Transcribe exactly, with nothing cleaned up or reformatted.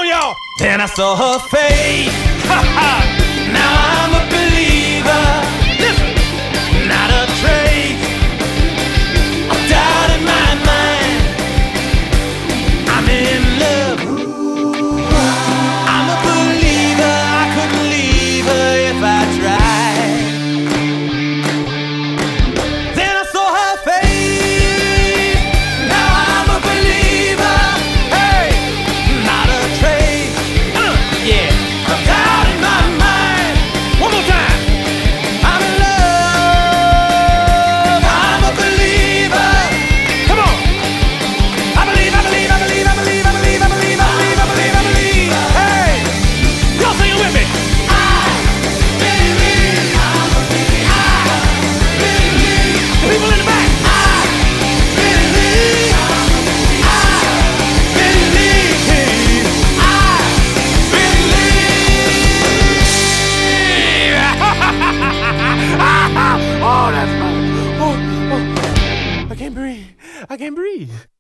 y'all. Then I saw her face. Now I'm a believer. Listen. Not a trace of doubt in my mind. I'm in love. I'm a believer. I couldn't leave her if I tried. Then I saw her face. Now I'm a believer. Hey, not a trace. Uh, yeah, of doubt in my mind. One more time. I'm in love. I'm a believer. Come on. I believe, I believe, I believe, I believe, I believe, I believe, I believe, I believe, I believe. Hey, y'all sing it with me. The people in the back. Oh, that's fun. Oh, oh. I can't breathe. I can't breathe.